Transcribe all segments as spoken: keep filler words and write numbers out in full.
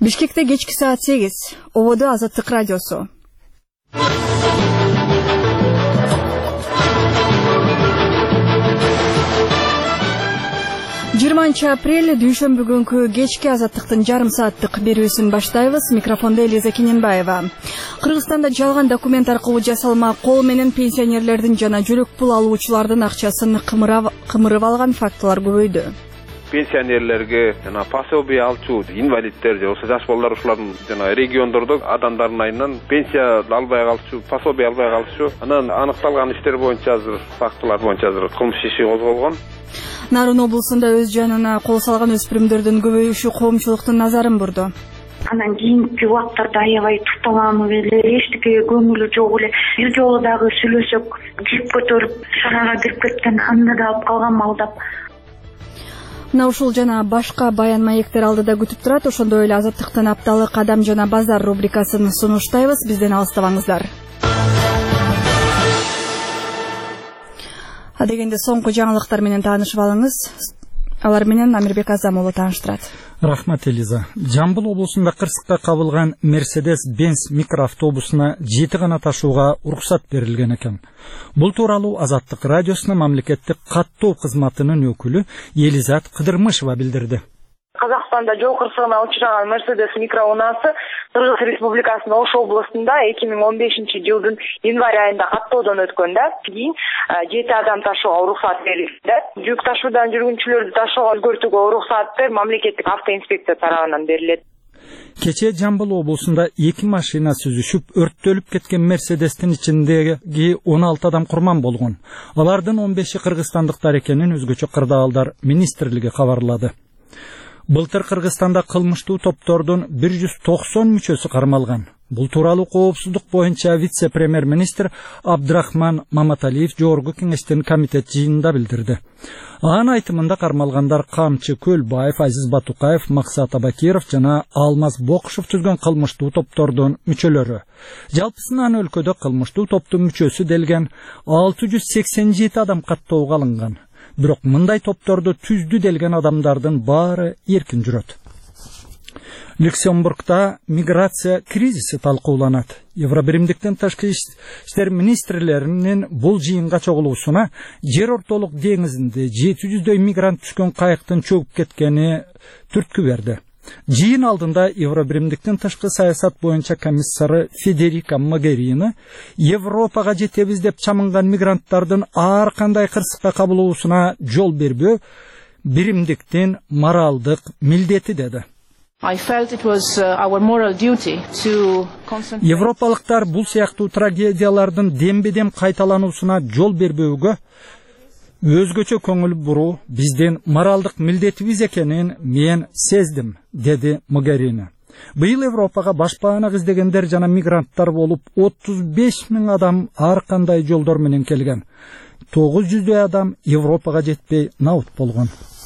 Бишкекте кечки саат сегиз. Ободо Азаттык радиосу. жыйырманчы апрель дүйшөмбү күнкү кечки Азаттыктын жарым сааттык берүүсүн баштайбыз. Микрофонда Элиза Кененбаева. Кыргызстанда жалган документ аркылуу жасалма кол менен пенсионерлердин жана жүрөк пул алуучулардын акчасын кымырып алган фактылар көбөйдү. Пенсионерлерге жана пособие алчу инвалидтер же болсо жаш балдар ушулардын жана региондордо адамдардын айынан пенсия албай калчу, пособие албай калчу. Анан аныкталган иштер боюнча азыр фактылар боюнча азыр кылмыш иши козголгон. Нарын облусунда өз жанына кол салган өспүрүмдөрдүн көбөйүшү коомчулуктун назарын бурду. Анан кийинки убактарда аябай тукталамыз эле, эчтекеге көңүлү жок эле. Бир жолу дагы сүйлөсөк, жип көтөрүп шаарга кирип кеткен, анда да алып калган малдап. Мына ушул жана башка баян маектер алдыда күтүп турат. Ошондой эле Азаттыктын апталык Адам жана базар рубрикасын сунуштайбыз. Бизден алыстабаңыздар. Адегенде соңку жаңылыктар менен таанышып алыңыз. Алар менен Амирбек Азамолу тааныштырат. Рахмат, Элиза. Жамбыл облусунда кырсыкка кабылган Mercedes-Benz микроавтобусуна жети гана ташууга уруксат берилген экен. Бул тууралуу Азаттык радиосуна мамлекеттик каттоо кызматынын өкүлү Елизат Кыдырмышева билдирди. Казакстанда жол кырсыгына учураган Mercedes микроунаасы Кыргыз Республикасынын Ош областында эки миң он бешинчи жылдын январь айында каттоодон өткөн да. Кийин жети адам ташууга уруксат берилди. Жүк ташуудан жүргүнчүлөрдү ташууга өзгөртүүгө уруксаты мамлекеттик автоинспекция тарабынан берилет. Кече Жамбыл облусунда эки машина сүзүшүп, өрттөлүп кеткен Мерседестин ичиндеги он алты адам курман болгон. Алардын он беши кыргызстандыктар экенин өзгөчө кырдаалдар министрлиги кабарлады. Былтыр Кыргызстанда кылмыштуу топтордун бир жүз токсон мүчөсү кармалган. Бул тууралуу коопсуздук боюнча вице-премьер-министр Абдрахман Маматалиев жогорку кеңештин комитет жыйынында билдирди. Анын айтымында кармалгандар Камчы Көлбаев, Азиз Батукаев, Максат Абакиров жана Алмаз Бокушев түзгөн кылмыштуу топтордун мүчөлөрү. Жалпысынан өлкөдө кылмыштуу топтун мүчөсү делген алты жүз сексен жети адам каттоого алынган. Бирок мындай топторду түздү делген адамдардын баары эркин жүрөт. Люксембургда миграция кризиси талкууланат. Евробиримдиктин тышкы иштер министрлеринин бул жыйынга чогулуусуна жер ортолук деңизинде жети жүздөй мигрант түшкөн кайыктын чөгүп кеткени түрткү берди. Жыйын алдында Евробиримдиктин тышкы саясат боюнча комиссары Федерика Могерини Европага жетебиз деп чамынган мигранттардын ар кандай кырсыкка кабылуусуна жол бербөө биримдиктин моралдык милдети деди. Европалыктар бул сыяктуу трагедиялардын дембедем кайталануусуна жол бербөөгө өзгөчө көңүл буруу биздин моралдык милдетибиз экенин мен сездим, деди Могерини. Быйыл Европага башпаана издегендер жана мигранттар болуп отуз беш миң адам ар кандай жолдор менен келген. тогуз жүздөй адам Европага жетпей наут болгон.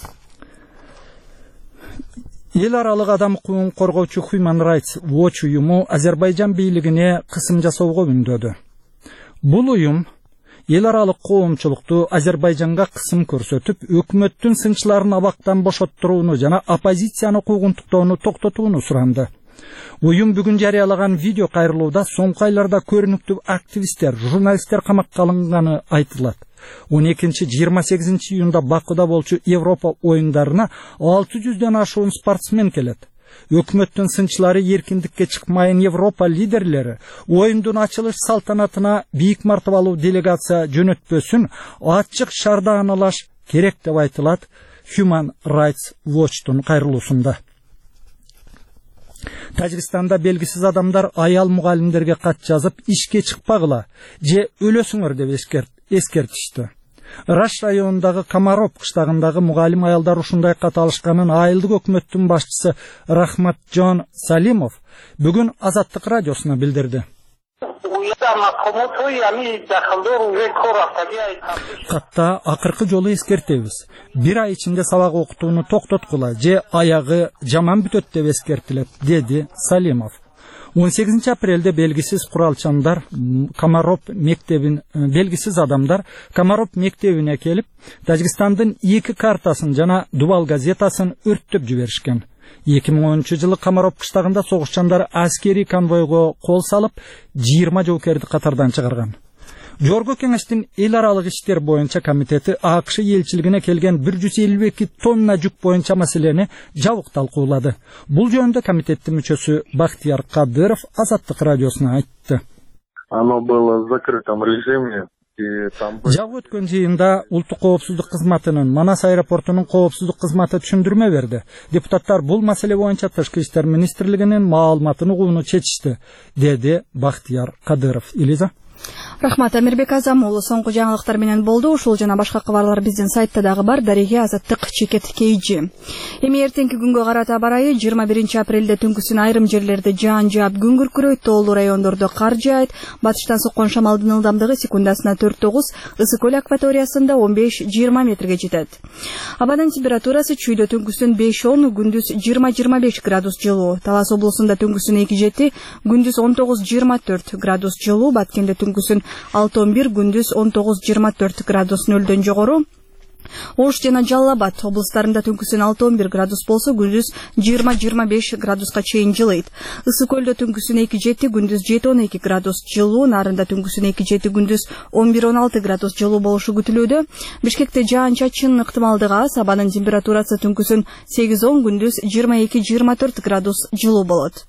Эл аралык адам укугун коргоочу Human Rights Watch уюму Азербайжан бийлигине кысым жасоого үндөдү. Бул уюм эл аралык коомчулукту Азербайжанга кысым көрсөтүп, өкмөттүн сынчыларын абактан бошоттурууну жана оппозицияны куугунтуктоону токтотууну суранды. Уюм бүгүн жарыялаган видео кайрылууда соңку айларда көрүнүктүү активисттер, журналисттер камакка алынганы айтылат. он экинчи жыйырма сегизинчи июнда Бакыда болчу Европа оюндарына алты жүздөн ашуун спортсмен келет. Өкмөттүн сынчылары эркиндикке чыкмайын Европа лидерлери оюндун ачылыш салтанатына бийик мартабалуу делегация жөнөтпөсүн ачык шаардаанылаш керек деп айтылат Human Rights Watchtун кайрылуусунда. Тажикстанда белгисиз адамдар аял мугалимдерге кат жазып, ишке чыкпагыла же өлөсүңөр деп эскертишти. Раш районундагы Комаров кыштагындагы мугалим аялдар ушундай кат алышканын айылдык өкмөттүн башчысы Рахматжон Салимов бүгүн Азаттык радиосуна билдирди. Катта акыркы жолу эскертебиз. Бир ай ичинде сабак окутууну токтоткула же аягы жаман бүтөт деп эскертилет, деди Салимов. он сегизинчи апрелде белгисиз куралчандар Комаров мектебин белгисиз адамдар Комаров мектебине келип, Тажикстандын эки картасын жана Дубал газетасын өрттөп жиберишкен. эки миң онунчу жылы Камаров кыштагында согушчандар аскерий конвойго кол салып, жыйырма жоокерди катардан чыгарган. Жогорку кеңештин эл аралык иштер боюнча комитети АКШ элчилигине келген бир жүз элүү эки тонна жүк боюнча маселени жабык талкуулады. Бул жөнүндө комитеттин мүчөсү Бактияр Кадыров Азаттык радиосуна айтты. Оно было в закрытом режиме. Жабык өткөн жыйында Улуттук коопсуздук кызматынын Манас аэропортунун коопсуздук кызматы түшүндүрмө берди. Депутаттар бул маселе боюнча Тышкы иштер министрлигинин маалыматын угууну чечишти, деди Бактияр Кадыров. Илиза. Рахмат, Амирбек Азамулы соңку жаңылыктар менен болду. Ушул жана башка кабарлар биздин сайтта дагы бар. Дареге Азаттык чекет кейжи. Эми эртеңки күнгө карата барайы. жыйырма биринчи апрелде түнкүсүн айрым жерлерде жаан жаап күн күркүрөйт, тоолуу райондордо кар жаайт. Батыштан соккон шамалдын ылдамдыгы секундасына төрт тогуз, Ысык көл акваториясында он беш жыйырма метрге жетет. Абанын температурасы чүйдө түнкүсүн беш он, күндүз жыйырма жыйырма беш градус жылуу. Талас облусунда түнкүсүн эки жети, күндүз он тогуз жыйырма төрт градус жылуу. Баткенде түнкүсүн алты он бир, күндүз он тогуз жыйырма төрт градус нөлдөн жогору. Ош жана Жалал Абад облустарында түнкүсүн алты он бир градус болсо, күндүз жыйырма жыйырма беш градуска чейин жылыйт. Ысык көлдө түнкүсүн эки жети, күндүз жети он эки градус жылуу. Нарында түнкүсүн эки жети, күндүз он бир он алты градус жылуу болушу күтүлүүдө. Бишкекте жаан-чачын ыктымалдыгы аз. Абанын температурасы түнкүсүн сегиз он, күндүз жыйырма эки жыйырма төрт градус жылуу болот.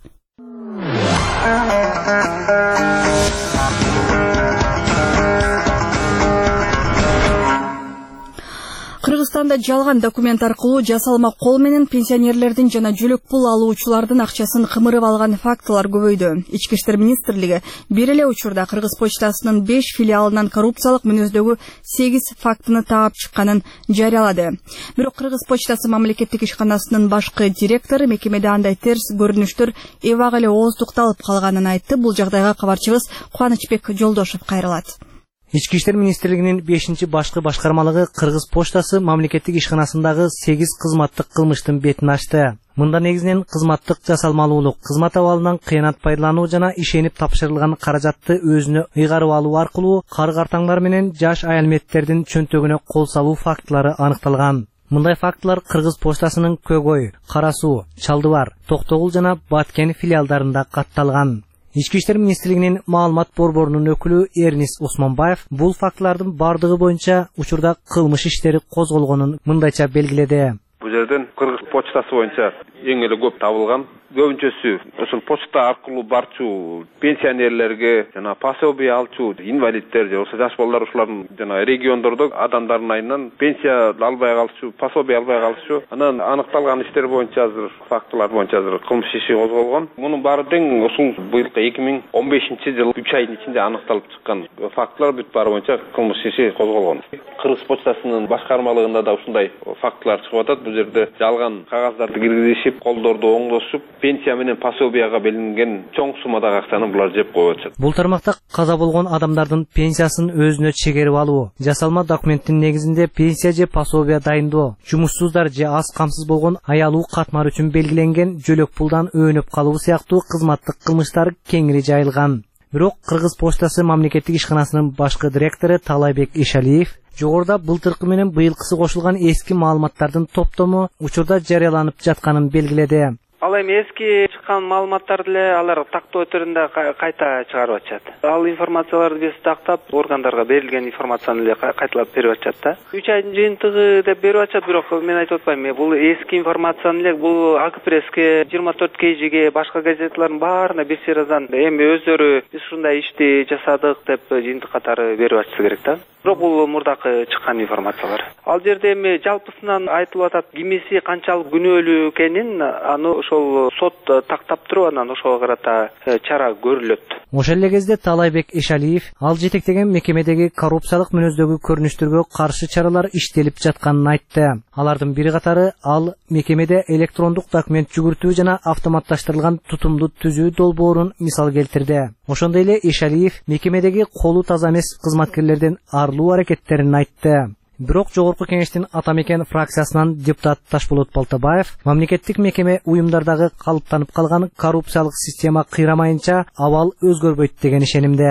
Кыргызстанда жалган документ аркылуу жасалма кол менен пенсионерлердин жана жөлөк пул алуучулардын акчасын кымырып алган фактылар көбөйдү. Ички иштер министрлиги бир эле учурда Кыргыз почтасынын беш филиалынан коррупциялык мүнөздөгү сегиз фактыны таап чыкканын жарыялады. Бирок Кыргыз почтасы мамлекеттик ишканасынын башкы директору мекемеде андай терс көрүнүштөр эбак эле ооздукталып калганын айтты. Бул жагдайга кабарчыбыз Кубанычбек Жолдошев кайрылат. Ички иштер министрлигинин бешинчи башкы башкармалыгы Кыргыз почтасы мамлекеттик ишканасындагы сегиз кызматтык кылмыштын бетин ачты. Мында негизинен кызматтык жасалмалуулук, кызмат абалынан кыянат пайдалануу жана ишенип тапшырылган каражатты өзүнө ыйгарып алуу аркылуу кар-картаңдар менен жаш аялметтердин чөнтөгүнө кол салуу фактылары аныкталган. Мындай фактылар Кыргыз почтасынын Көгөй, Кара Суу, Чалдыбар, Токтогул жана Баткен филиалдарында катталган. Ички иштер министрлигинин маалымат борборунун өкүлү Эрнис Осмонбаев бул фактылардын бардыгы боюнча учурда кылмыш иштери козголгонун мындайча белгиледи. Бул жерден Кыргыз почтасы боюнча эң эле көп табылган. Көбүнчөсү ошол почта аркылуу барчу пенсионерлерге жана пособие алчу инвалидтер же ошо жаш балдар ушулардын жана региондордо адамдардын айынан пенсия албай калышчу, пособие албай калышчу. Анан аныкталган иштер боюнча азыр фактылар боюнча азыр кылмыш иши козголгон. Мунун баары тең ушул быйылкы эки миң он бешинчи жыл үч айдын ичинде аныкталып чыккан фактылар бүт баары боюнча кылмыш иши козголгон. Кыргыз почтасынын башкармалыгында да ушундай фактылар чыгып атат. Бул жерде жалган кагаздарды киргизишип, колдорду оңдошуп, пенсия менен пособияга белгиленген чоң суммадагы акчаны булар жеп коюп атышат. Бул тармакта каза болгон адамдардын пенсиясын өзүнө чегерип алуу, жасалма документтин негизинде пенсия же пособия дайындоо, жумушсуздар же аз камсыз болгон аялуу катмар үчүн белгиленген жөлөк пулдан өөнүп калуу сыяктуу кызматтык кылмыштар кеңири жайылган. Бирок Кыргыз почтасы мамлекеттик ишканасынын башкы директору Талайбек Ишалиев жогоруда былтыркы менен быйылкысы кошулган эски маалыматтардын топтому учурда жарыяланып жатканын белгиледи. Ал эми эски чыккан маалыматтарды эле алар тактоо түрүндө кайта чыгарып атышат. Ал информацияларды биз тактап, органдарга берилген информацияны эле кайталап берип атышат да. үч айдын жыйынтыгы деп берип атышат, бирок мен айтып атпайм, бул эски информацияны эле бул Акпресске, жыйырма төрт кейжиге, башка газеталардын баарына бир сыйразан эми өздөрү биз ушундай ишти жасадык деп жыйынтык катары берип атышса керек да. Бирок бул мурдакы чыккан информациялар. Ал жерде эми жалпысынан айтылып атат, кимиси канчалык күнөөлүү экенин аны ошол сот тактап туруп, анан ошого карата чара көрүлөт. Ошол эле кезде Талайбек Ишалиев ал жетектеген мекемедеги коррупциялык мүнөздөгү көрүнүштөргө каршы чаралар иштелип жатканын айтты. Алардын бири катары ал мекемеде электрондук документ жүгүртүү жана автоматташтырылган тутумду түзүү долбоорун мисал келтирди. Ошондой эле Ишалиев мекемедеги колу таза эмес кызматкерлерден арылуу аракеттерин айтты. Бирок жогорку кеңештин Атамекен фракциясынан депутат Ташболот Балтабаев мамлекеттик мекеме уюмдардагы калыптанып калган коррупциялык система кыйрамайынча абал өзгөрбөйт деген ишенимде.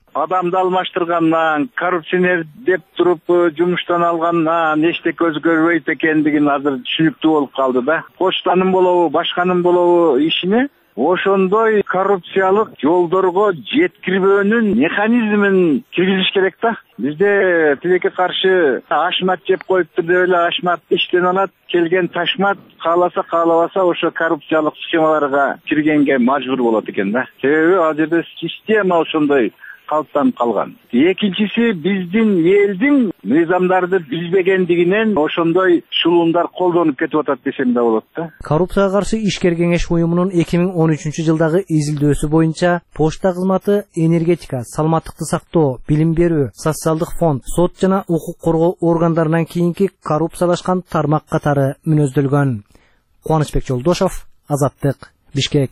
Адамды алмаштыргандан, коррупционер деп туруп жумуштан алгандан эчтеке өзгөрбөйт экендигин азыр түшүнүктүү болуп калды да. Почтанын болобу, башканын болобу ишине ошондой коррупциялык жолдорго жеткирбөөнүн механизмин киргизиш керек да. Бизде тилекке каршы ашмат жеп коюптур деп эле ашмат иштен алат, келген ташмат кааласа каалабаса ошо коррупциялык схемаларга киргенге мажбур болот экен да. Себеби ал жерде система ошондой калыптанып калган. Экинчиси биздин элдин мыйзамдарды билбегендигинен ошондой шулуундар колдонуп кетип атат десем да болот да. Коррупцияга каршы ишкер кеңеш уюмунун эки миң он үчүнчү жылдагы изилдөөсү боюнча почта кызматы, энергетика, саламаттыкты сактоо, билим берүү, социалдык фонд, сот жана укук коргоо органдарынан кийинки коррупциялашкан тармак катары мүнөздөлгөн. Кубанычбек Жолдошов, Азаттык, Бишкек.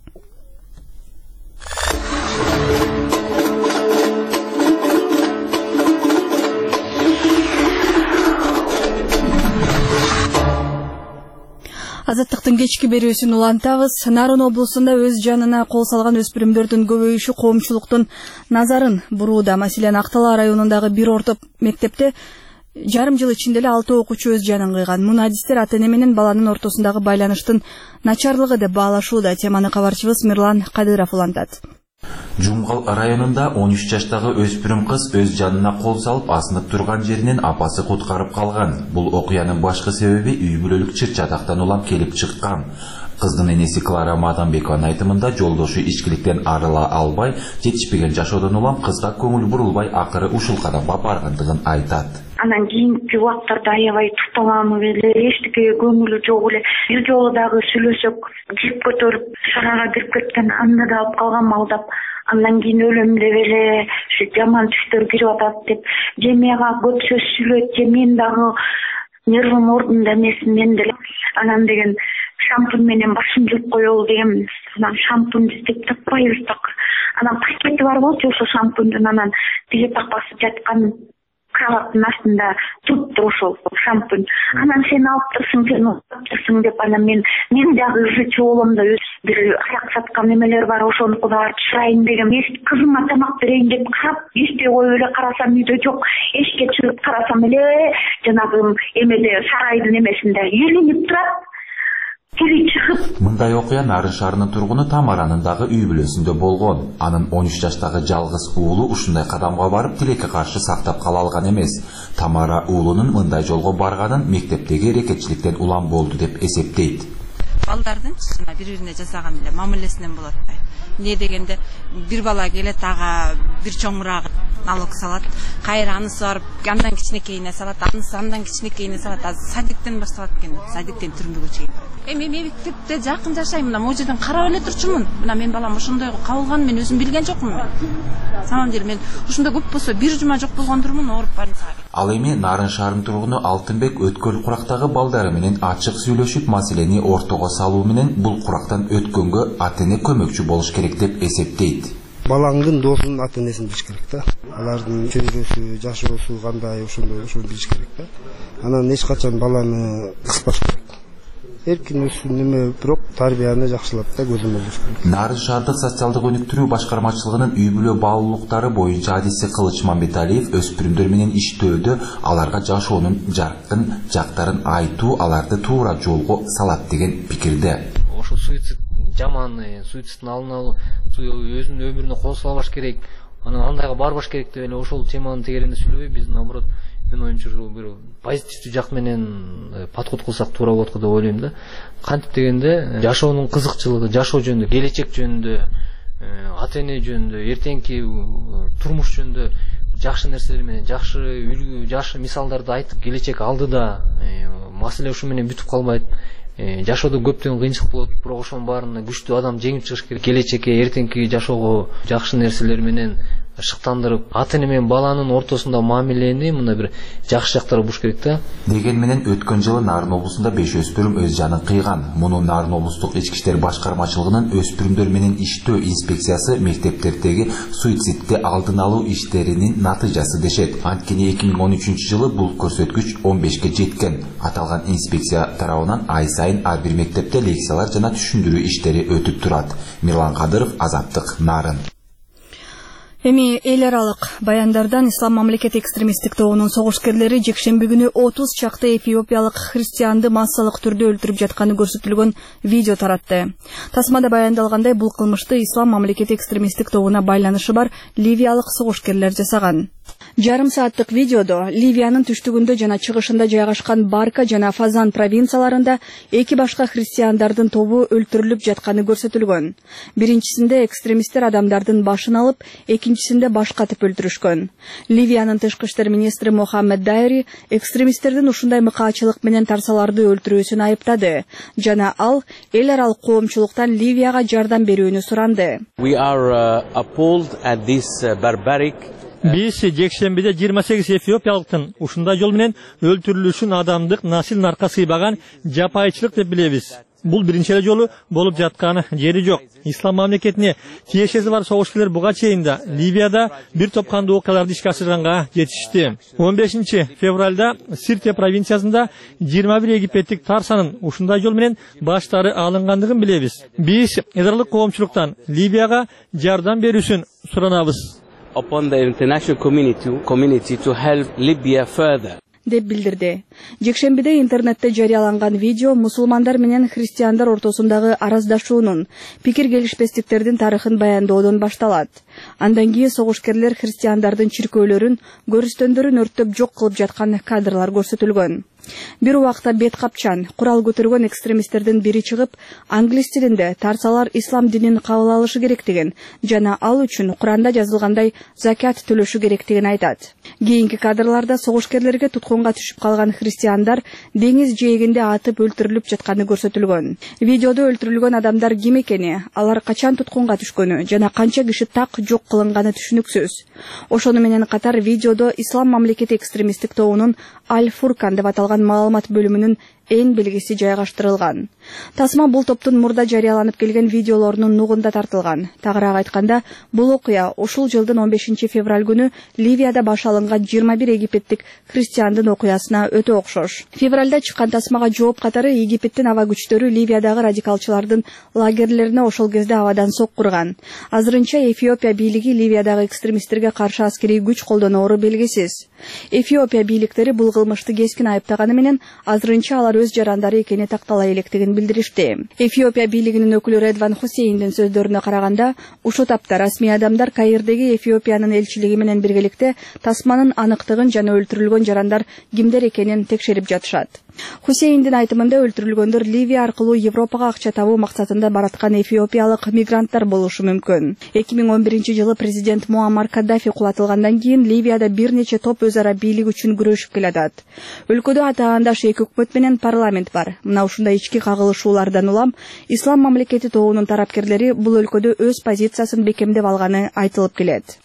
Азаттыктын кечки берүүсүн улантабыз. Нарын облусунда өз жанына кол салган өспүрүмдөрдүн көбөйүшү коомчулуктун назарын бурууда. Маселен, Актала районундагы бир орто мектепте жарым жыл ичинде эле алты окуучу өз жанын кыйган. Муну адистер ата-эне менен баланын ортосундагы байланыштын начарлыгы деп баалашууда. Теманы кабарчыбыз Мирлан Кадыров улантат. Жумгал районунда он үч жаштагы өспүрүм кыз өз жанына кол салып асынып турган жеринен апасы куткарып калган. Бул окуянын башкы себеби үй бүлөлүк чыр чатактан улам келип чыккан. Кыздын энеси Клара Мадамбекованын айтымында жолдошу ичкиликтен арыла албай, жетишпеген жашоодон улам кызга көңүл бурулбай, акыры ушул кадамга баргандыгын айтат. Анан кийинки убактарда аябай тукталамы эле, эчтекеге көңүлү жок эле. Бир жолу дагы сүйлөсөк, жип көтөрүп шарага кирип кеткен, анда да алып калган алдап, андан кийин өлөм деп эле ушу жаман түштөр кирип атат деп, же мага көп сөз сүйлөйт, же мен дагы нервим ордунда эмес, мен деле анан деген шампунь менен башын жууп коелу деген, анан шампунь издеп таппайбыз так. Анан пакети бар болчу ошо шампуньдун, анан тиги такпасы жаткан кроваттын астында туруптур ошол шампунь. Анан сен алып турсуң, сен алып турсуң деп, анан мен мен дагы уже чооломдо өз бир аяк саткан эмелер бар, ошону кудагы чырайын деген. Кызыма тамак берейин деп карап, эшикке коюп эле карасам үйдө жок. Эшикке чыгып карасам эле жанагы эмеде сарайдын эмесинде үйленип турат. Мындай окуя Нарын шаарынын тургуну Тамаранын дагы үй бүлөсүндө болгон. Анын он үч жаштагы жалгыз уулу ушундай кадамга барып тилекке каршы сактап кала алган эмес. Тамара уулунун мындай жолго барганын мектептеги эрекетчиликтен улам болду деп эсептейт. Балдардын бири-бирине жасаган эле мамилесинен болот. Не дегенде бир бала келет, ага бир чоңурагы налог салат, кайра анысы барып андан кичинекейине салат, анысы андан кичинекейине салат. Азыр садиктен башталат экен, садиктен түрмөгө чейин. Эми мен мектепте жакын жашайм, мына могу жерден карап эле турчумун. Мына мен балам ошондой кабылган, мен өзүм билген жокмун. Самом деле мен ушундай көп болсо бир жума жок болгондурмун, ооруп бармсам. Ал эми Нарын шаарынын тургуну Алтынбек өткөл курактагы балдары менен ачык сүйлөшүп, маселени ортого салуу менен бул курактан өткөнгө ата-эне көмөкчү болуш керек деп эсептейт. Балаңдын досунун ата-энесин билиш керек да. Алардын чөйрөсү, жашоосу кандай, ошондой ошону билиш керек да. Анан эч качан баланы кыспаш керек. Эркин өссүн неме, бирок тарбияны жакшылап да көзөмөлдөш керек. Нарын шаардык социалдык өнүктүрүү башкармачылыгынын үй бүлө баалуулуктары боюнча адиси Кылыч Мамбеталиев өспүрүмдөр менен иштөөдө аларга жашоонун жаркын жактарын айтуу аларды туура жолго салат деген пикирде. Ошо суицид жаман, суицидтин алдын алуу, өзүнүн өмүрүнө кол салбаш керек, анан андайга барбаш керек деп эле ошол теманын тегерегинде сүйлөбөй, биз наоборот мен оюмча бир позитивдүү жак менен подход кылсак туура болот деп ойлойм да. Кантип дегенде жашоонун кызыкчылыгы, жашоо жөнүндө, келечек жөнүндө, ата-эне жөнүндө, эртеңки турмуш жөнүндө жакшы нерселер менен, жакшы үлгү, жакшы мисалдарды айтып, келечек алдыда маселе ушу менен бүтүп калбайт. Жашоодо көптөгөн кыйынчылык болот, бирок ошонун баарына күчтүү адам жеңип чыгыш керек. Келечекке, эртеңки жашоого жакшы нерселер менен шыктандырып, ата-эне менен баланын ортосунда мамилени мына бир жакшы жактары болуш керек да. Дегени менен өткөн жылы Нарын облусунда беш өспүрүм өз жанын кыйган. Муну Нарын облустук ички иштер башкармачылыгынын өспүрүмдөр менен иштөө инспекциясы мектептердеги суицидди алдын алуу иштеринин натыйжасы дешет. Анткени эки миң он үчүнчү жылы бул көрсөткүч он бешке жеткен. Аталган инспекция тарабынан ай сайын ар бир мектепте лекциялар жана түшүндүрүү иштери өтүп турат. Мирлан Кадыров, Азаттык, Нарын. Эми эл аралык баяндардан Ислам мамлекети экстремисттик тобунун согушкерлери жекшемби күнү отуз чакты эфиопиялык христианды массалык түрдө өлтүрүп жатканы көрсөтүлгөн видео таратты. Тасмада баяндалгандай, бул кылмышты Ислам мамлекети экстремисттик тобуна байланышы бар ливиялык согушкерлер жасаган. Жарым сааттык видеодо Ливиянын түштүгүндө жана чыгышында жайгашкан Барка жана Фазан провинцияларында эки башка христиандардын тобу өлтүрүлүп жатканы көрсөтүлгөн. Биринчисинде экстремисттер адамдардын башын алып, экинчисинде баш катып өлтүрүшкөн. Ливиянын тышкы иштер министри Мохаммед Дайри экстремисттердин ушундай мыкаачылык менен тарсаларды өлтүрүүсүн айыптады жана ал эл аралык коомчулуктан Ливияга жардам берүүнү суранды. We are uh, appalled at this uh, barbaric Биз жекшембиде жыйырма сегиз эфиопиялыктын ушундай жол менен өлтүрүлүшүн адамдык насил нарка сыйбаган жапайчылык деп билебиз. Бул биринчи эле жолу болуп жаткан жери жок. Ислам мамлекетине тиешеси бар согушкерлер буга чейин да Ливияда бир топ кандуу окуяларды ишке ашырганга жетишти. он бешинчи февралда Сирте провинциясында жыйырма бир египеттик тарсанын ушундай жол менен баштары алынгандыгын билебиз. Биз эдарлык коомчулуктан Ливияга жардам берүүсүн суранабыз. upon the international community, community to help Libya further. деп билдирди. Жекшембиде интернетте жарыяланган видео мусулмандар менен христиандар ортосундагы араздашуунун, пикир келишпестиктердин тарыхын баяндоодон башталат. Андан кийин согушкерлер христиандардын чиркөөлөрүн, көрүстөндөрүн өрттөп жок кылып жаткан кадрлар көрсөтүлгөн. Бир убакта бет капчан, курал көтөргөн экстремисттердин бири чыгып, англис тилинде тарсалар ислам динин кабыл алышы керектигин жана ал үчүн Куранда жазылгандай закат төлөшү керектигин айтат. Кийинки кадрларда согушкерлерге туткунга түшүп калган христиандар деңиз жээгинде атып өлтүрүлүп жатканы көрсөтүлгөн. Видеодо өлтүрүлгөн адамдар ким экени, алар качан туткунга түшкөнү жана канча киши так жок кылынганы түшүнүксүз. Ошону менен катар видеодо Ислам мамлекети экстремисттик тобунун Аль-Фуркан деп аталган маалымат бөлүмүнүн эң белгиси жайгаштырылган. Тасма бул топтун мурда жарыяланып келген видеолорунун нугунда тартылган. Тагыраак айтканда, бул окуя ушул жылдын он бешинчи февраль күнү Ливияда баш алынган жыйырма бир египеттик христиандын окуясына өтө окшош. Февралда чыккан тасмага жооп катары Египтин аба күчтөрү Ливиядагы радикалчылардын лагерлерине ошол кезде абадан соккурган. Азырынча Эфиопия бийлиги Ливиядагы экстремисттерге каршы аскерий күч колдоноору белгисиз. Эфиопия бийликтери бул кылмышты кескин айыптаганы менен азырынча алар өз жарандары экени тактала электигин билдиришти. Эфиопия бийлигинин өкүлү Редван Хусейндин сөздөрүнө караганда, ушул тапта расмий адамдар Каирдеги Эфиопиянын элчилиги менен биргеликте тасманын аныктыгын жана өлтүрүлгөн жарандар кимдер экенин текшерип жатышат. Хусейндин айтымында өлтүрүлгөндөр Ливия аркылуу Европага акча табуу максатында бараткан эфиопиялык мигранттар болушу мүмкүн. эки миң он биринчи жылы президент Муаммар Каддафи кулатылгандан кийин Ливияда бир нече топ өз ара бийлик үчүн күрөшүп келатат. Өлкөдө атаандаш эки өкмөт менен парламент бар. Мына ушундай ички кагылышуулардан улам Ислам мамлекети тобунун тарапкерлери бул өлкөдө өз позициясын бекемдеп алганы айтылып келет.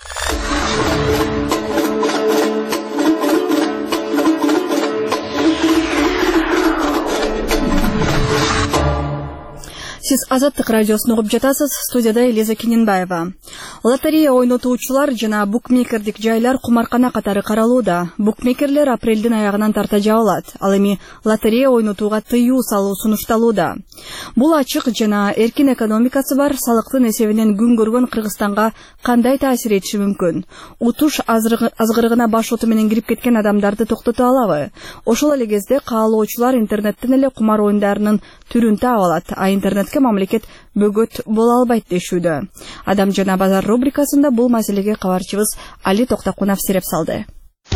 Сиз Азаттык радиосун угуп жатасыз. Студияда Элиза Кененбаева. Лотерея ойнотуучулар жана букмекердик жайлар кумаркана катары каралууда. Букмекерлер апрелдин аягынан тарта жабылат. Ал эми лотерея ойнотууга тыюу салуу сунушталууда. Бул ачык жана эркин экономикасы бар салыктын эсебинен күн көргөн Кыргызстанга кандай таасир этиши мүмкүн? Утуш азгырыгына баш оту менен кирип кеткен адамдарды токтото алабы? Ошол эле кезде каалоочулар интернеттен эле кумар оюндарынын түрүн таап алат, а интернетке мамлекет бөгөт боло албайт дешүүдө. Адам жана базар рубрикасында бул маселеге кабарчыбыз Али Токтакунов сереп салды.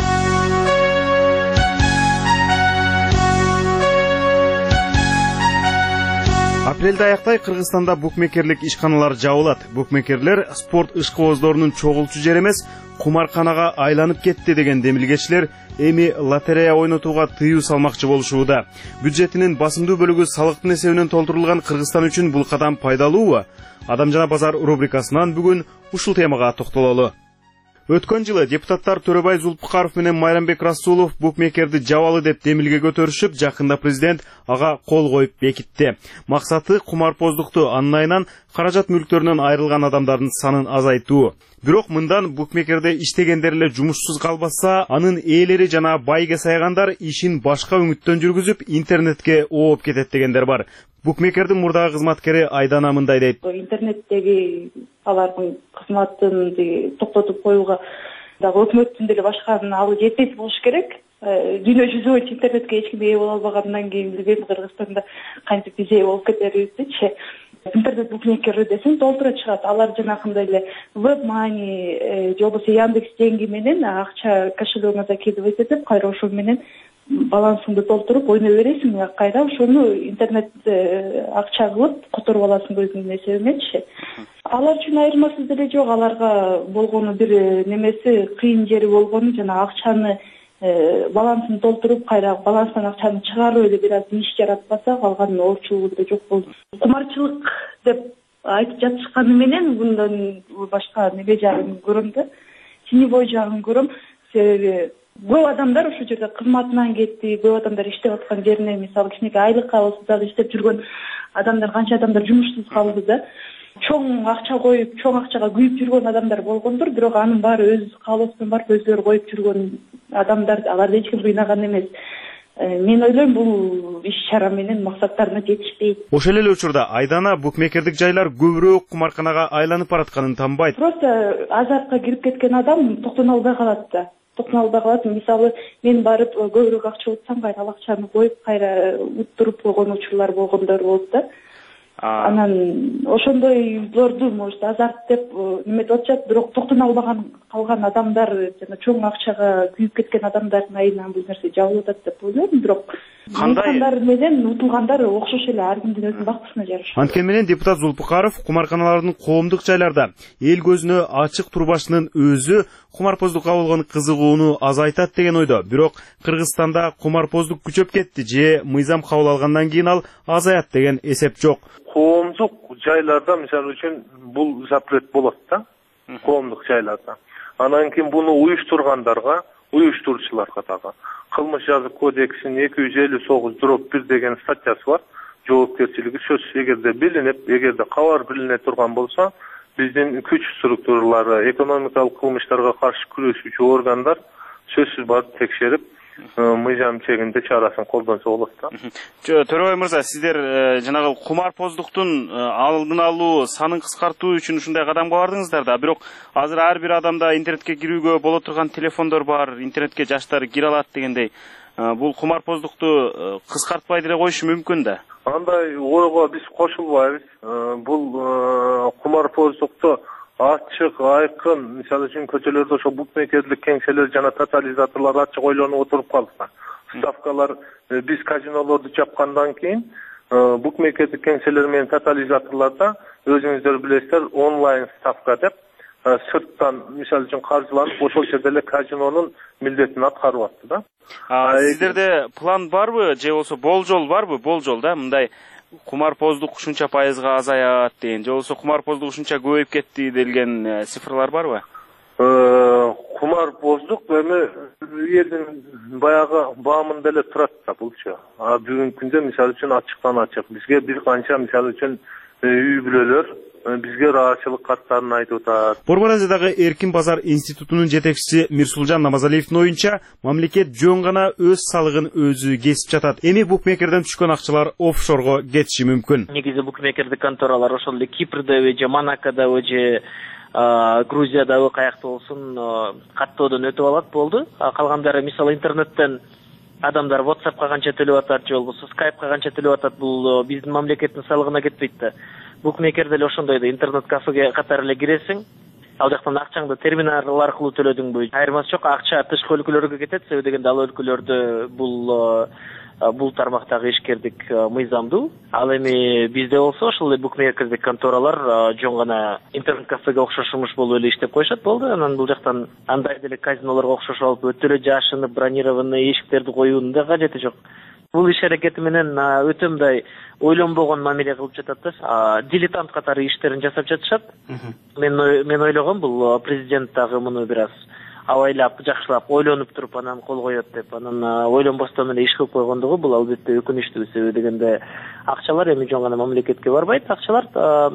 Апрелде аяктай Кыргызстанда букмекерлик ишканалар жабылат. Букмекерлер спорт ишкыбоздорунун чогулчу жери эмес, кумарканага айланып кетти деген демилгечилер эми лотерея ойнотууга тыюу салмакчы болушууда. Бюджетинин басымдуу бөлүгү салыктын эсебинен толтурулган Кыргызстан үчүн бул кадам пайдалуубу? Адам жана базар рубрикасынан бүгүн ушул темага токтололу. Өткөн жылы депутаттар Төрөбай Зулпукаров менен Майрамбек Расулов букмекерди жабалы деп демилге көтөрүшүп, жакында президент ага кол коюп бекитти. Максаты кумарпоздукту анын айынан каражат мүлктөрүнөн айрылган адамдардын санын азайтуу. Бирок мындан букмекерде иштегендер эле жумушсуз калбаса, анын ээлери жана байга сайгандар ишин башка үмүттөн жүргүзүп, интернетке ооп кетет дегендер бар. Букмекердин мурдагы кызматкери Айдана мындай дейт. Интернеттеги алардын кызматын токтотуп коюуга дагы өкмөттүн деле башканын алуу жетпейт болуш керек. Дүйнө жүзү боюнча интернетке эч ким ээ боло албагандан кийин билбейм Кыргызстанда кантип биз ээ болуп кетерибизчи. Интернет букмекер десең толтура чыгат. Алар жанакындай эле WebMoney же болбосо Яндекс деньги менен акча кошелегиңизге кидибейт этип, кайра ошол менен балансыңды толтуруп ойной бересиң, кайра ошону интернет акча кылып которуп аласың өзүңдүн эсебиңечи. Алар үчүн айырмасы деле жок. Аларга болгону бир немеси кыйын жери болгону жана акчаны балансын толтуруп кайра баланстан акчаны чыгарып эле бир аз иш жаратпаса, калган оорчулугу деле жок болду. Кумарчылык деп айтып жатышканы менен мындан башка неге жагын көрөм да, тинебой жагын көрөм. Себеби көп адамдар ошол жерде кызматынан кетти, көп адамдар иштеп аткан жерине, мисалы кичинекей айлыкка болсо дагы иштеп жүргөн адамдар, канча адамдар жумушсуз калды да. Чоң акча коюп, чоң акчага күйүп жүргөн адамдар болгондур, бирок анын баары өз каалоосунан барып өздөрү коюп жүргөн адамдар, аларды эч ким кыйнаган эмес. Мен ойлойм бул иш-чара менен максаттарына жетишпейт. Ошол эле учурда Айдана букмекердик жайлар көбүрөөк кумарканага айланып баратканын тамбайт. Просто азартка кирип кеткен адам токтоно албай калат да. Токтоно албай калат. Мисалы, мен барып көбүрөөк акча утсам, кайра ал акчаны коюп, кайра уттуруп койгон учурлар болгондор болду да. Анан ошондойлорду может азарт деп неметип атышат, бирок токтоно албаган калган адамдар жана чоң акчага күйүп кеткен адамдардын айынан бул нерсе жабылып атат деп ойлойм, бирок кандай менен утулгандар окшош эле, ар кимдин өзүнүн бактысына жараша. Анткени менен депутат Зулпукаров кумарканалардын коомдук жайларда эл көзүнө ачык турбашынын өзү кумарпоздукка болгон кызыгууну азайтат деген ойдо. Бирок Кыргызстанда кумарпоздук күчөп кетти же мыйзам кабыл алгандан кийин ал азаят деген эсеп жок. Коомдук жайларда мисалы үчүн бул запрет болот да, коомдук жайларда. Анан кийин буну уюштургандарга, уюштуруучуларга дагы кылмыш жазык кодексинин эки жүз элүү тогуз дробь бир деген статьясы бар. Жоопкерчилиги сөзсүз, эгерде билинип, эгерде кабар билине турган болсо, биздин күч структуралары, экономикалык кылмыштарга каршы күрөшүүчү органдар сөзсүз барып текшерип, мыйзам чегинде чарасын колдонсо болот да. Төрөбай мырза, сиздер жанагы кумарпоздуктун алдын алуу, санын кыскартуу үчүн ушундай кадамга бардыңыздар да. Бирок азыр ар бир адамда интернетке кирүүгө боло турган телефондор бар, интернетке жаштар кире алат дегендей. Бул кумарпоздукту кыскартпай деле коюшу мүмкүн да. Андай ойго биз кошулбайбыз. Бул кумарпоздукту ачык, айкын, мисалы үчүн көчөлөрдө ошо букмекерлик кеңселер жана тотализаторлор ачык ойлонуп отуруп калса. Ставкалар биз казинолорду жапкандан кийин букмекерлик кеңселер менен тотализаторлорда өзүңүздөр билесиздер онлайн ставка деп сырттан мисалы үчүн каржыланып ошол жерде эле казинонун милдетин аткарып атты да. Сиздерде план барбы же болсо болжол барбы? Болжол да, мындай кумарпоздук ушунча пайызга азаят деген, же болсо кумарпоздук ушунча көбөйүп кетти делген цифрлар барбы? Кумарпоздук эми элдин баягы баамында эле турат да булчу. А бүгүнкү күндө мисалы үчүн ачыктан ачык бизге бир канча мисалы үчүн үй бүлөлөр бизге ыраазычылык каттарын айтып атат. Борбор Азиядагы Эркин базар институтунун жетекчиси Мирсулжан Намазалиевдин оюнча, мамлекет жөн гана өз салыгын өзү кесип жатат. Эми букмекерден түшкөн акчалар офшорго кетиши мүмкүн. Негизи букмекердик конторалар ошол эле Кипрдеби же Монакодобы же Грузиядагы каякта болсун каттоодон өтүп алат болду. Калгандары мисалы интернеттен адамдар WhatsAppка канча төлөп атат же болбосо Skype'ка канча төлөп атат, бул биздин мамлекеттин салыгына кетпейт да. Букмекер деле ошондой да, интернет кафеге катары эле киресиң, ал жактан акчаңды терминал аркылуу төлөдүңбү, айырмасы жок, акча тышкы өлкөлөргө кетет, себеби дегенде ал өлкөлөрдө бул бул тармактагы ишкердик мыйзамдуу. Ал эми бизде болсо ошол эле букмекердик конторалар жөн гана интернет кафеге окшошумуш болуп эле иштеп коюшат болду. Анан бул жактан андай деле казинолорго окшош алып өтө эле жашынып бронированный эшиктерди коюунун да кажети жок. Бул иш аракети менен өтө мындай ойлонбогон мамиле кылып жатат да. Дилетант катары иштерин жасап жатышат. Мен мен ойлогом бул президент дагы муну бир аз абайлап жакшылап ойлонуп туруп анан кол коет деп анан ойлонбостон эле иш кылып койгондугу бул албетте өкүнүчтүү. Себеби дегенде акчалар эми жөн гана мамлекетке барбайт, акчалар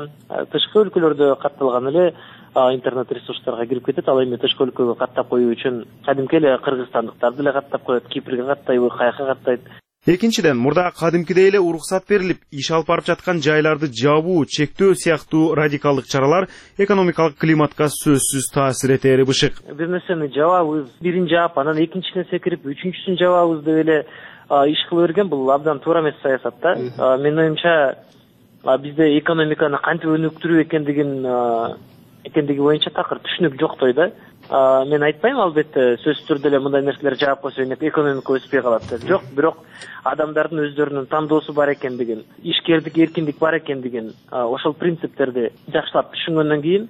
тышкы өлкөлөрдө катталган эле интернет ресурстарга кирип кетет. Ал эми тышкы өлкөгө каттап коюу үчүн кадимки эле кыргызстандыктарды эле каттап коет, Кипрге каттайбы, каяка каттайт. Экинчиден, мурда кадимкидей эле уруксат берилип, иш алып барып жаткан жайларды жабуу, чектөө сыяктуу радикалдык чаралар экономикалык климатка сөзсүз таасир этери бышык. Бир нерсени жабабыз, бирин жаап, анан экинчисине секирип, үчүнчүсүн жабабыз деп эле иш кыла берген бул абдан туура эмес саясат да. Менин оюмча бизде экономиканы кантип өнүктүрүү экендигин экендиги боюнча такыр түшүнүк жоктой да. Мен айтпайм, албетте сөзсүз түрдө эле мындай нерселер жаап койсо экономика өспөй калат деп. Жок, бирок адамдардын өздөрүнүн тандоосу бар экендигин, ишкердик эркиндик бар экендигин, ошол принциптерди жакшылап түшүнгөндөн кийин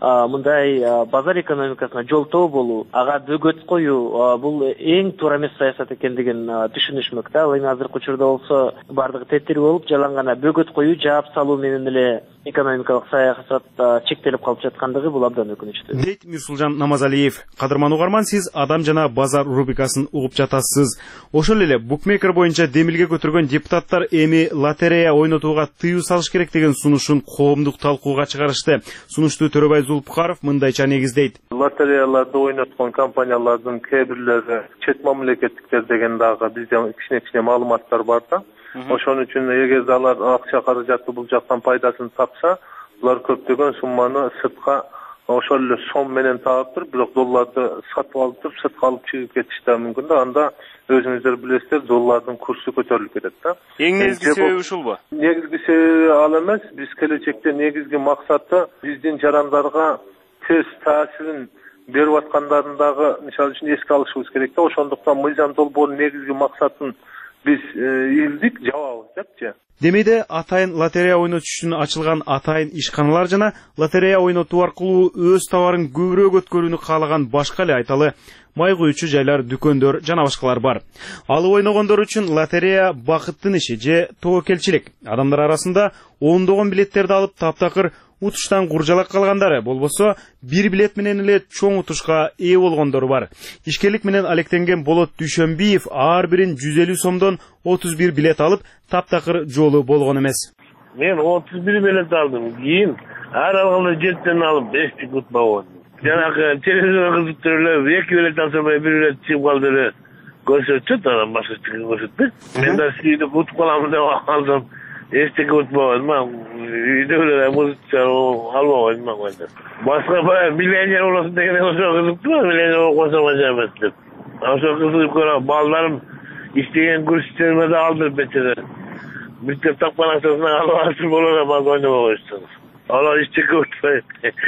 мындай базар экономикасына жолтоо болуу, ага бөгөт коюу бул эң туура эмес саясат экендигин түшүнүшмөк да. Ал эми азыркы учурда болсо бардыгы тетири болуп, жалаң гана бөгөт коюу, жаап салуу менен эле экономикалык саясат чектелип калып жаткандыгы бул абдан өкүнүчтүү. Дейт Мирсулжан Намазалиев. Кадырман угарман, сиз Адам жана базар рубрикасын угуп жатасыз. Ошол эле букмекер боюнча демилге көтөргөн депутаттар эми лотерея ойнотууга тыюу салыш керек деген сунушун коомдук талкууга чыгарышты. Сунушту Төрөбай Зулпукаров мындайча негиздейт. Лотереяларды ойноткон компаниялардын кээ бирлери чет мамлекеттиктер деген дагы бизде кичине-кичине маалыматтар бар да. Ошон үчүн эгерде алар акча каражаты бул жактан пайдасын тапса, булар көптөгөн сумманы сыртка ошол эле сом менен таап туруп, бирок долларды сатып алып туруп, сыртка алып чыгып кетиши да мүмкүн да. Анда өзүңүздөр билесиздер, доллардын курсу көтөрүлүп кетет да. Эң негизги себеби ушулбу? Негизги себеби ал эмес. Биз келечекте негизги максаты биздин жарандарга тез таасирин берип аткандарындагы мисалы үчүн эске алышыбыз керек да. Ошондуктан мыйзам долбоордун негизги максатын биз илдик, жабабыз депчи. Демейде атайын лотерея ойнотуш үчүн ачылган атайын ишканалар жана лотерея ойнотуу аркылуу өз товарын көбүрөөк өткөрүүнү каалаган башка эле айталы май куючу жайлар, дүкөндөр жана башкалар бар. Алып ойногондор үчүн лотерея бакыттын иши же тобокелчилик. Адамдар арасында ондогон билеттерди алып таптакыр утуштан куржалак калгандары, болбосо бир билет менен эле чоң утушка ээ болгондор бар. Ишкерлик менен алектенген Болот Дүйшөнбиев ар бирин жүз элүү сомдон отуз бир билет алып таптакыр жолу болгон эмес. Мен отуз бир билет алдым. Кийин ар алганда жетиден алып бештик утпаган. Жанагы телевизор кызыктырып эки билет алсам бир билет чыгып калды эле көрсөтчү, анан башка эчтеке көрсөтпөйт. Мен да сүйүнүп утуп калам деп алдым. Эчтеке утпаган, үйдөгүлөр музыка албаган мага. Башка баягы миллионер болосун деген ошо кызыктуу, миллионер болуп калсам ажа эмес деп. Ошо кызыгып көрөм, балдарым иштеген курстериме да алдырып бечере. Мектеп тапканасына алып алып болора бак ойнобой коюшту. Алар эчтеке утпай,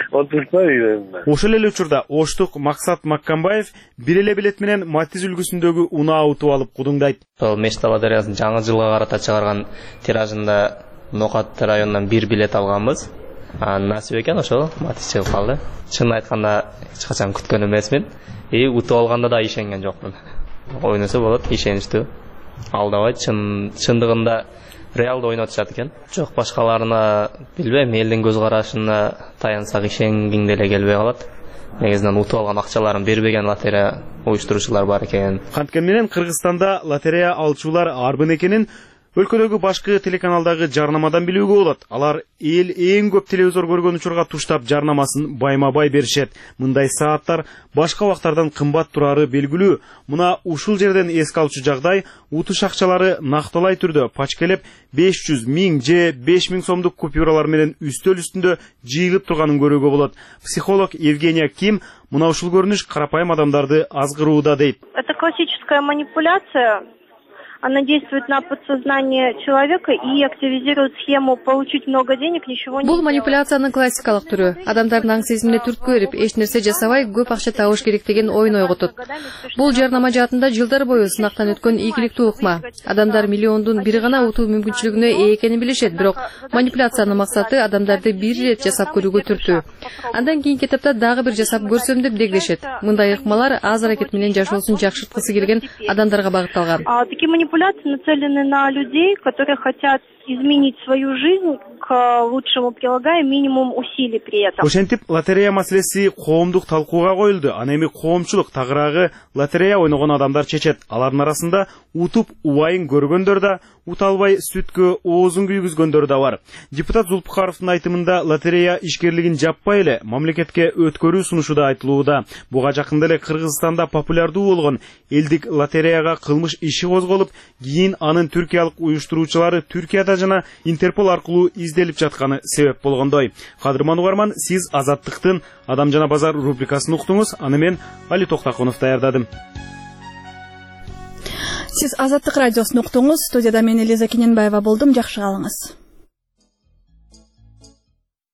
отурпай. Ошол эле учурда Оштук Максат Маккамбаев бир эле билет менен Матиз үлгүсүндөгү унаа утуп алып кудуңдайт. Сол Мечта лотереясынын жаңы жылга карата чыгарган тиражында Нокат районунан бир билет алганбыз. Насип экен ошол Матиз чыгып калды. Чын айтканда эч качан күткөн эмесмин. И утуп алганда да ишенген жокмун. Ойносо болот, ишеничтүү. Алдабайт, чын чындыгында реалды ойнотушат экен. Жок, башкаларына билбейм, элдин көз карашына таянсак ишенгиң деле келбей калат. Негизинен утуп алган акчаларын бербеген лотерея уюштуруучулар бар экен. Канткени менен Кыргызстанда лотерея алчулар арбын экенин өлкөдөгү башкы телеканалдагы жарнамадан билүүгө болот. Алар эл эң көп телевизор көргөн учурга туштап жарнамасын байма-бай беришет. Мындай сааттар башка убактардан кымбат турары белгилүү. Мына ушул жерден эске алчу жагдай, утуш акчалары накталай түрдө пачкелеп беш жүз миң же беш миң сомдук купюралар менен үстөл үстүндө жыйылып турганын көрүүгө болот. Психолог Евгения Ким мына ушул көрүнүш карапайым адамдарды азгырууда дейт. Это классическая манипуляция. Она действует на подсознание человека и активизирует схему получить много денег, ничего не Бул манипуляциянын классикалык түрү. Адамдардын аң сезимине түрткү берип, эч нерсе жасабай көп акча табыш керек деген ойун ойготот. Бул жарнама жаатында жылдар бою сынактан өткөн ийгиликтүү ыкма. Адамдар миллиондун бири гана утуу мүмкүнчүлүгүнө ээ экенин билишет, бирок манипуляциянын максаты адамдарды бир ирет жасап көрүүгө түртүү. Андан кийинки этапта дагы бир жасап көрсөм деп дегдешет. Мындай ыкмалар аз аракет менен жашоосун жакшырткысы келген адамдарга багытталган. Манипуляции нацелены на людей, которые хотят изменить свою жизнь к лучшему прилагая минимум усилий при этом. Ошентип лотерея маселеси коомдук талкууга коюлду. Аны эми коомчулук тагыраагы лотерея ойногон адамдар чечет. Алардын арасында утуп убайын көргөндөр да, уталбай сүткө оозун күйгүзгөндөр да бар. Депутат Зулпукаровдун айтымында лотерея ишкерлигин жаппай эле мамлекетке өткөрүү сунушу да айтылууда. Буга жакында эле Кыргызстанда популярдуу болгон элдик лотереяга кылмыш иши козголуп, кийин анын түркиялык уюштуруучулары Түркияда жана Интерпол аркылуу изделип жатканы себеп болгондой. Кадырман угарман, сиз Азаттыктын Адам жана базар рубрикасын уктуңуз. Аны мен Али Токтакунов даярдадым. Сиз Азаттык радиосун уктуңуз. Студияда мен Элиза Кененбаева болдум. Жакшы калыңыз.